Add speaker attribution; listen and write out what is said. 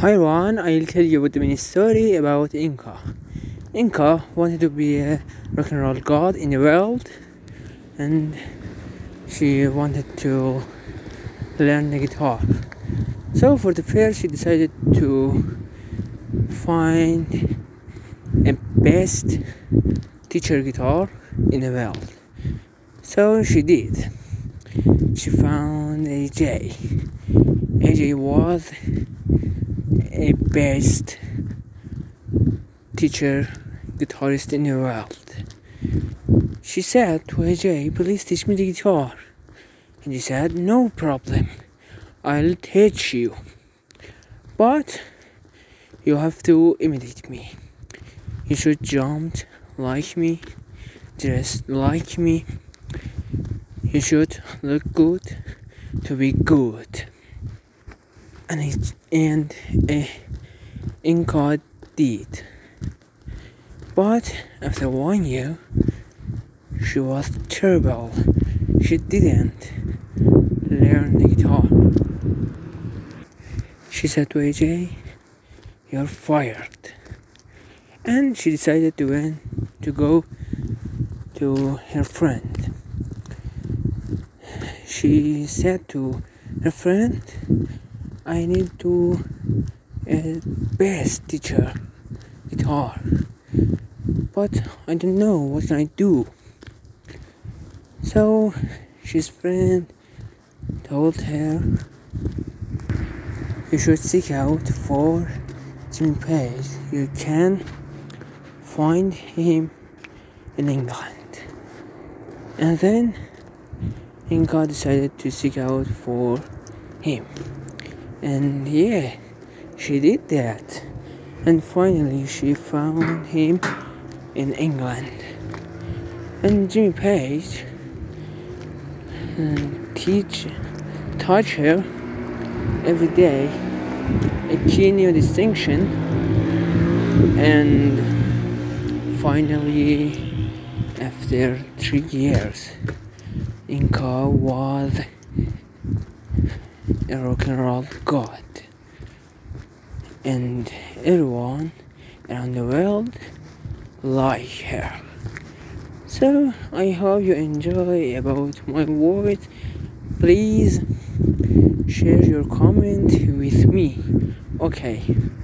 Speaker 1: Hi Ron, I'll tell you a mini story about Inca. Inca wanted to be a rock and roll god in the world, and she wanted to learn the guitar. So for the first, she decided to find a best teacher guitar in the world. So she did. She found AJ. AJ was a best teacher guitarist in the world. She said to AJ, please teach me the guitar. And he said, no problem, I'll teach you. But you have to imitate me. You should jump like me, dress like me. You should look good to be good. And Inca did. But after 1 year, she was terrible. She didn't learn the guitar. She said to AJ, you're fired. And she decided to go to her friend. She said to her friend, I need to a best teacher guitar, but I don't know what can I do. So his friend told her, you should seek out for Jimmy Page. You can find him in England. And then Inca decided to seek out for him. And yeah, she did that. And finally she found him in England. And Jimmy Page taught her every day a key new distinction. And finally, after 3 years, Inca was a rock and roll god, and everyone around the world like her. So I hope you enjoy about my words. Please share your comment with me. Okay.